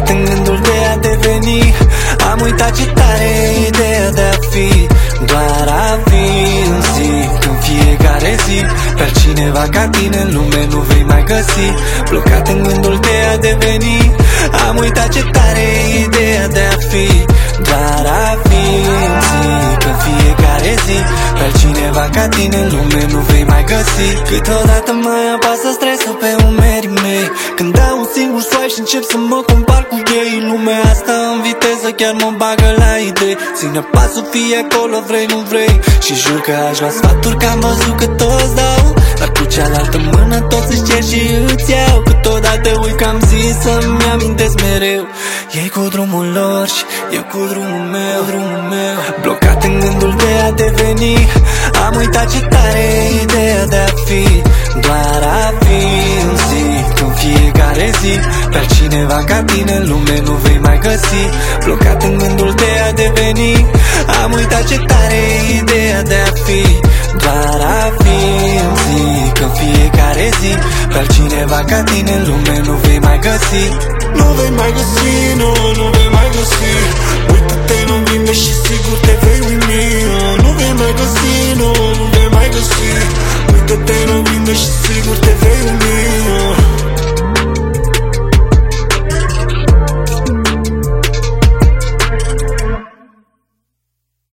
în gândul de a deveni. Am uitat ce tare e ideea de a fi, doar a fi în zi. În fiecare zi pe altcineva ca tine în lume nu vei mai găsi. Blocat în gândul de a deveni. Am uitat ce tare e ideea de a fi, doar a fi în zi. În fiecare zi pe altcineva ca tine în lume nu vei mai găsi. Câteodată mai apasă stresul pe umerii mei când dau un singur swipe și încep să mă compar cu ei. Lumea asta în viteză chiar mă bagă la idei. Ține pasul, fie acolo vrei, nu vrei. Și jur că aș lua sfaturi că am văzut că toți dau, dar cu cealaltă mână toți îți cer și îți iau. Câteodată uit că am zis să-mi amintesc mereu. Ei cu drumul lor și eu cu drumul meu, blocat în gândul de a deveni. Am uitat ce tare e ideea de a fi, doar a fi în zi. În fiecare zi pe altcineva ca tine în lume nu vei mai găsi. Blocat în gândul de a deveni. Am uitat ce tare e ideea de a fi, doar a fi în zi. Că în fiecare zi pe altcineva ca tine în lume nu vei mai găsi. Nu vei mai găsi, nu vei mai găsi. Uită-te în oglindă și sigur te vei uimi. Nu vei mai găsi, nu vei mai găsi. Uită-te în oglindă și sigur te